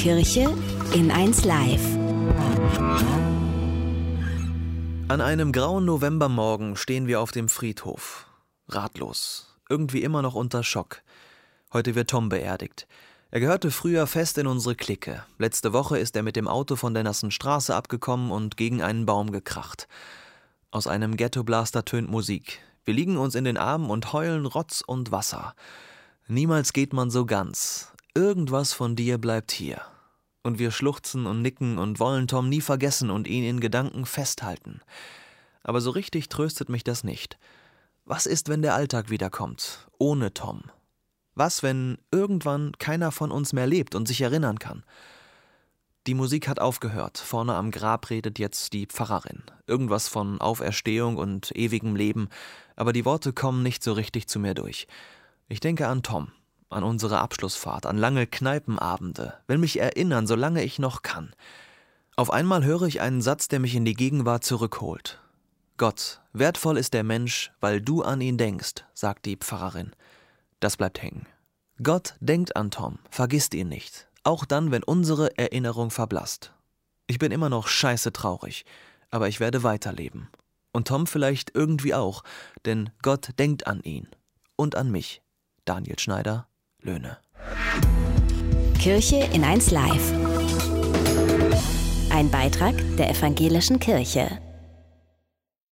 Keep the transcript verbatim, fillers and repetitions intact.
Kirche in eins Live. An einem grauen Novembermorgen stehen wir auf dem Friedhof. Ratlos. Irgendwie immer noch unter Schock. Heute wird Tom beerdigt. Er gehörte früher fest in unsere Clique. Letzte Woche ist er mit dem Auto von der nassen Straße abgekommen und gegen einen Baum gekracht. Aus einem Ghettoblaster tönt Musik. Wir liegen uns in den Armen und heulen Rotz und Wasser. Niemals geht man so ganz. Irgendwas von dir bleibt hier. Und wir schluchzen und nicken und wollen Tom nie vergessen und ihn in Gedanken festhalten. Aber so richtig tröstet mich das nicht. Was ist, wenn der Alltag wiederkommt, ohne Tom? Was, wenn irgendwann keiner von uns mehr lebt und sich erinnern kann? Die Musik hat aufgehört. Vorne am Grab redet jetzt die Pfarrerin. Irgendwas von Auferstehung und ewigem Leben. Aber die Worte kommen nicht so richtig zu mir durch. Ich denke an Tom. An unsere Abschlussfahrt, an lange Kneipenabende, will mich erinnern, solange ich noch kann. Auf einmal höre ich einen Satz, der mich in die Gegenwart zurückholt. Gott, wertvoll ist der Mensch, weil du an ihn denkst, sagt die Pfarrerin. Das bleibt hängen. Gott denkt an Tom, vergisst ihn nicht, auch dann, wenn unsere Erinnerung verblasst. Ich bin immer noch scheiße traurig, aber ich werde weiterleben. Und Tom vielleicht irgendwie auch, denn Gott denkt an ihn und an mich. Daniel Schneider, Löhne. Kirche in eins Live. Ein Beitrag der Evangelischen Kirche.